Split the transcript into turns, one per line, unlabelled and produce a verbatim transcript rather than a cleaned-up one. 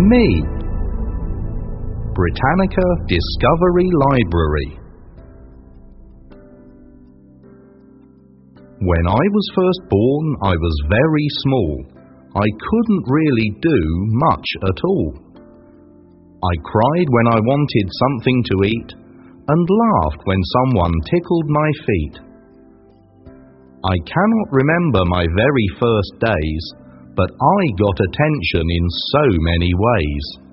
Me. Britannica Discovery Library. When I was first born, I was very small. I couldn't really do much at all. I cried when I wanted something to eat, and laughed when someone tickled my feet. I cannot remember my very first days, but I got attention in so many ways.